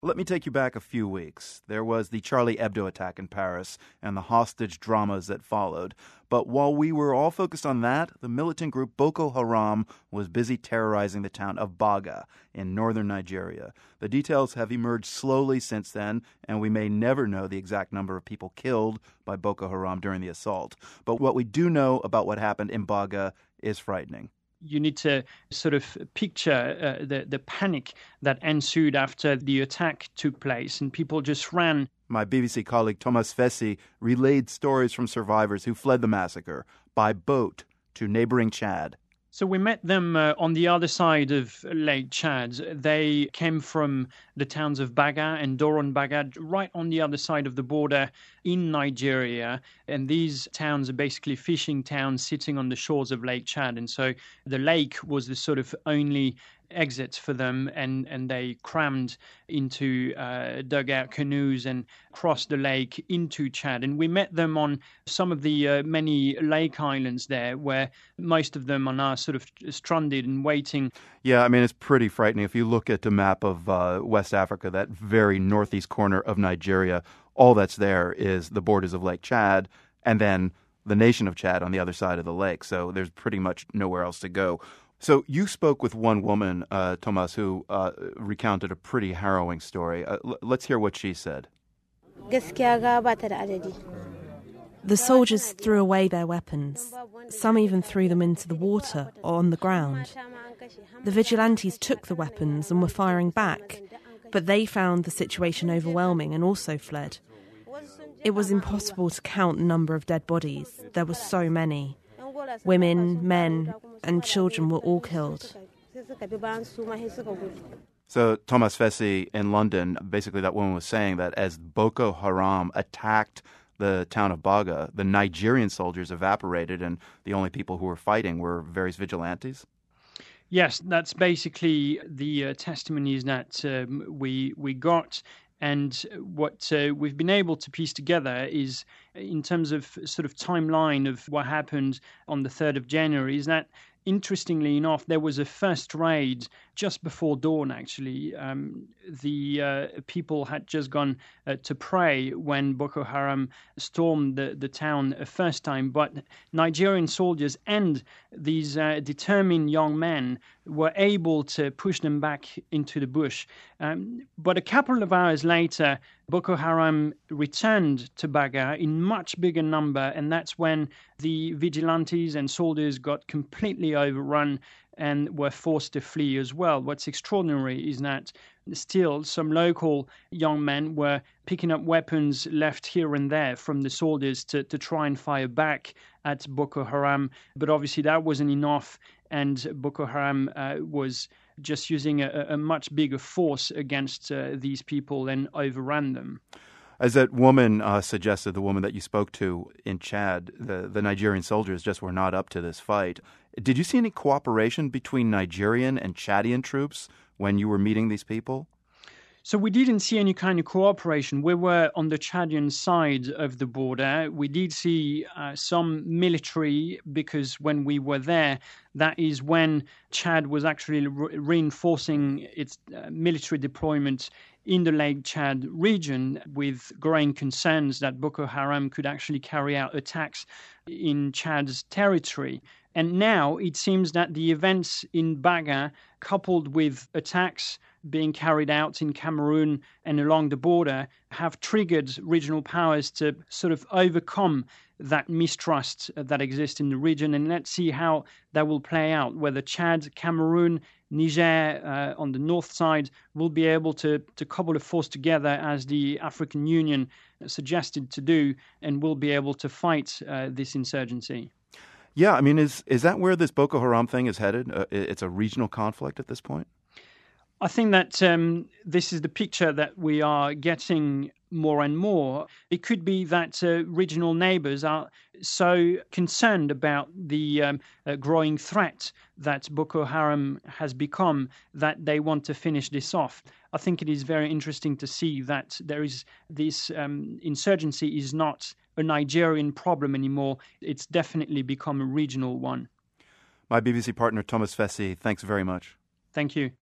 Let me take you back a few weeks. There was the Charlie Hebdo attack in Paris and the hostage dramas that followed. But while we were all focused on that, the militant group Boko Haram was busy terrorizing the town of Baga in northern Nigeria. The details have emerged slowly since then, and we may never know the exact number of people killed by Boko Haram during the assault. But what we do know about what happened in Baga is frightening. You need to sort of picture the panic that ensued after the attack took place, and people just ran. My BBC colleague Thomas Fessi relayed stories from survivors who fled the massacre by boat to neighboring Chad. So we met them on the other side of Lake Chad. They came from the towns of Baga and Doron Baga, right on the other side of the border in Nigeria. And these towns are basically fishing towns sitting on the shores of Lake Chad. And so the lake was the sort of only exit for them, and they crammed into dugout canoes and crossed the lake into Chad. And we met them on some of the many lake islands there, where most of them are now sort of stranded and waiting. Yeah, I mean, it's pretty frightening. If you look at the map of West Africa, that very northeast corner of Nigeria, all that's there is the borders of Lake Chad and then the nation of Chad on the other side of the lake. So there's pretty much nowhere else to go. So you spoke with one woman, Thomas, who recounted a pretty harrowing story. Let's hear what she said. The soldiers threw away their weapons. Some even threw them into the water or on the ground. The vigilantes took the weapons and were firing back, but they found the situation overwhelming and also fled. It was impossible to count the number of dead bodies. There were so many. Women, men, and children were all killed. So Thomas Fessi in London, basically that woman was saying that as Boko Haram attacked the town of Baga, the Nigerian soldiers evaporated and the only people who were fighting were various vigilantes? Yes, that's basically the testimonies that we got. And what we've been able to piece together is, in terms of sort of timeline of what happened on the 3rd of January, is that, interestingly enough, there was a first raid just before dawn, actually. The people had just gone to pray when Boko Haram stormed the town a first time. But Nigerian soldiers and these determined young men were able to push them back into the bush. But a couple of hours later, Boko Haram returned to Baga in much bigger number, and that's when the vigilantes and soldiers got completely overrun and were forced to flee as well. What's extraordinary is that still some local young men were picking up weapons left here and there from the soldiers to try and fire back at Boko Haram. But obviously that wasn't enough, and Boko Haram was just using a much bigger force against these people and overran them. As that woman suggested, the woman that you spoke to in Chad, the Nigerian soldiers just were not up to this fight. Did you see any cooperation between Nigerian and Chadian troops when you were meeting these people? So we didn't see any kind of cooperation. We were on the Chadian side of the border. We did see some military, because when we were there, that is when Chad was actually reinforcing its military deployment in the Lake Chad region, with growing concerns that Boko Haram could actually carry out attacks in Chad's territory. And now it seems that the events in Baga, coupled with attacks being carried out in Cameroon and along the border, have triggered regional powers to sort of overcome that mistrust that exists in the region. And let's see how that will play out, whether Chad, Cameroon, Niger on the north side will be able to cobble a force together as the African Union suggested to do, and will be able to fight this insurgency. Yeah, I mean, is that where this Boko Haram thing is headed? It's a regional conflict at this point? I think that this is the picture that we are getting more and more. It could be that regional neighbors are so concerned about the growing threat that Boko Haram has become that they want to finish this off. I think it is very interesting to see that there is this insurgency is not a Nigerian problem anymore. It's definitely become a regional one. My BBC partner, Thomas Fessi, thanks very much. Thank you.